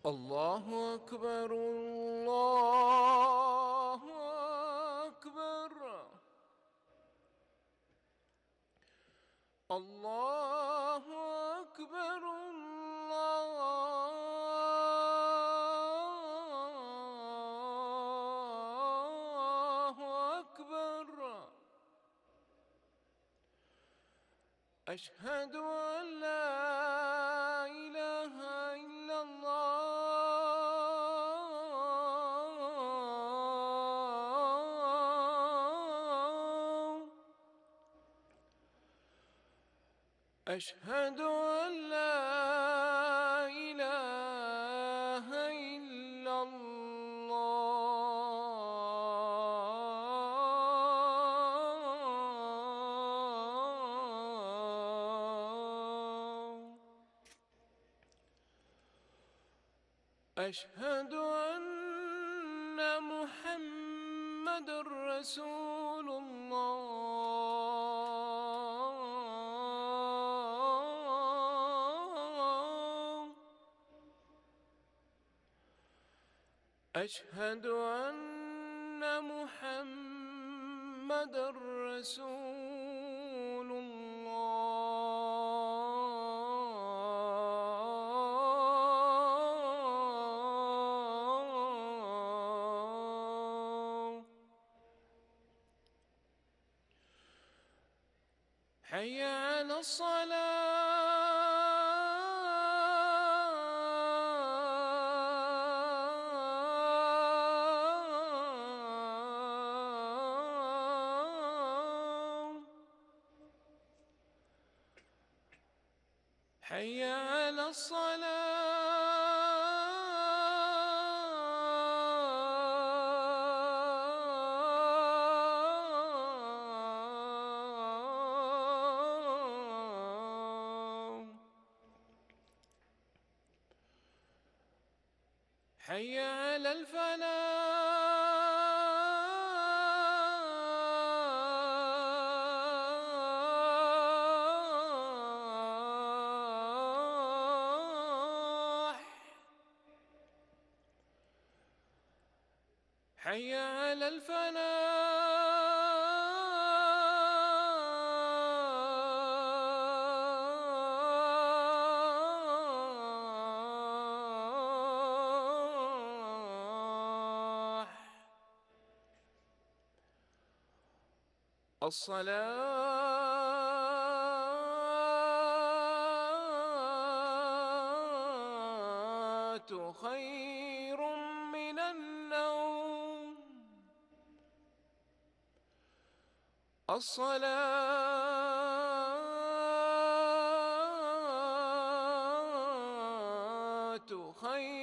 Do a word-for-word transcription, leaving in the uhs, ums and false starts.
الله أكبر الله أكبر الله أكبر الله أكبر. أشهد أن لا إله إلا الله. أشهد أن لا إله إلا الله. أشهد أن محمد رسول الله. أشهد أن محمد رسول الله. حي على الصلاة. حي على الصلاة. حي على الفلاح. حي على الفلاح. الصلاة خير من النوم. الصلاة خير